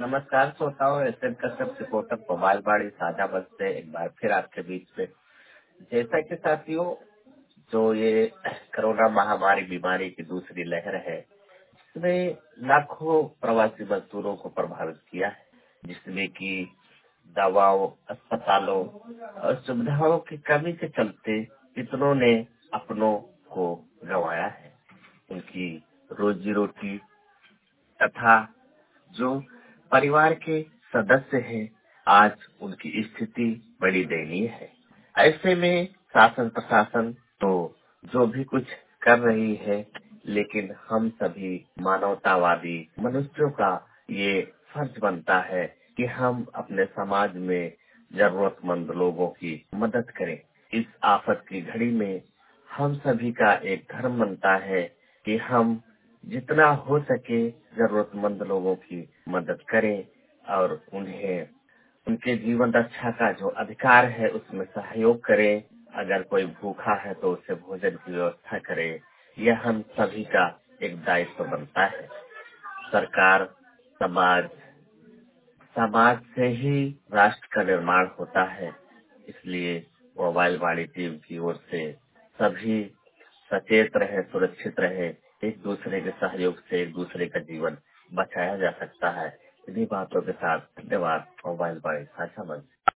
नमस्कार श्रोताओं, SM Kashyap reporter mobile बाड़ी साझा बस से एक बार फिर आपके बीच में। जैसा कि साथियों, जो ये कोरोना महामारी बीमारी की दूसरी लहर है, इसमें लाखों प्रवासी मजदूरों को प्रभावित किया है, जिसमें कि दवाओं, अस्पतालों और सुविधाओं की कमी के चलते कितनों ने अपनों को गंवाया है। उनकी रोजी रोटी तथा जो परिवार के सदस्य हैं, आज उनकी स्थिति बड़ी दयनीय है। ऐसे में शासन प्रशासन तो जो भी कुछ कर रही है, लेकिन हम सभी मानवतावादी मनुष्यों का ये फर्ज बनता है कि हम अपने समाज में जरूरतमंद लोगों की मदद करें। इस आफत की घड़ी में हम सभी का एक धर्म बनता है कि हम जितना हो सके जरूरतमंद लोगों की मदद करें और उन्हें उनके जीवन रक्षा का जो अधिकार है उसमें सहयोग करें। अगर कोई भूखा है तो उसे भोजन की व्यवस्था करें। यह हम सभी का एक दायित्व बनता है। सरकार, समाज समाज से ही राष्ट्र का निर्माण होता है। इसलिए मोबाइल वाली टीम की ओर से सभी सचेत रहे, सुरक्षित रहे। एक दूसरे के सहयोग से एक दूसरे का जीवन बचाया जा सकता है। इन्हीं बातों के साथ धन्यवाद। मोबाइल वाली साझा मंच।